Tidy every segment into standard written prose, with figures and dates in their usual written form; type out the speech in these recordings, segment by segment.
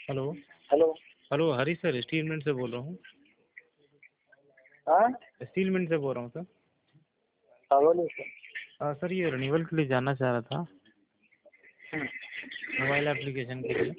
Hello. Hello. Hello Hari sir, steel mill से बोल रहा हूँ। हाँ स्टील मिल से बोल रहा हूँ सर। हाँ बोलिए सर। सर ये रिन्यूअल के लिए जानना चाह रहा था, हम्म। मोबाइल एप्लीकेशन के लिए।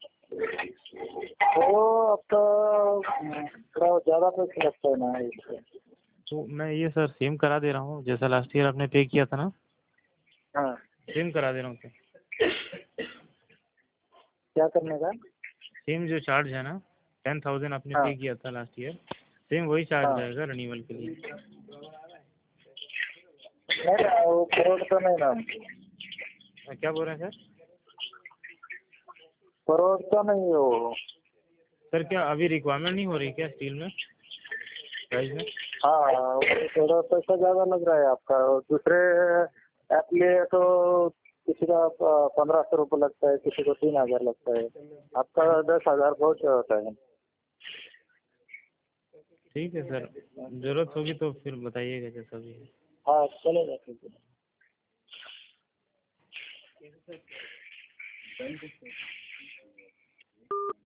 तो अब तो थोड़ा ज़्यादा पैसे लगता है ना इससे। तो मैं ये सर सेम करा दे रहा हूँ, जैसा लास्ट ईयर आपने पे किया था ना, हाँ, सेम करा दे रहा हूँ सर। क्या करने का? सेम जो चार्ज है ना, 10,000 आपने हाँ पे किया था लास्ट ईयर, सेम वही चार्ज हाँ। रहेगा रिन्यूअल के लिए। नहीं ना, वो करोड़ तो नहीं ना। क्या बोल रहे हैं सर? करोड़ तो नहीं है वो। सर क्या अभी रिक्वायरमेंट नहीं हो रही क्या स्टील में, प्राइस में? हाँ, वो थोड़ा पैसा ज़्यादा लग रहा है आपका। और दूसरे ऐप लिए तो किसी का 1,500 रुपये लगता है, किसी को 3,000 लगता है। आपका 10,000 बहुत होता है। ठीक है सर, ज़रूरत होगी तो फिर बताइएगा जैसा भी है। हाँ चलेगा, ठीक है।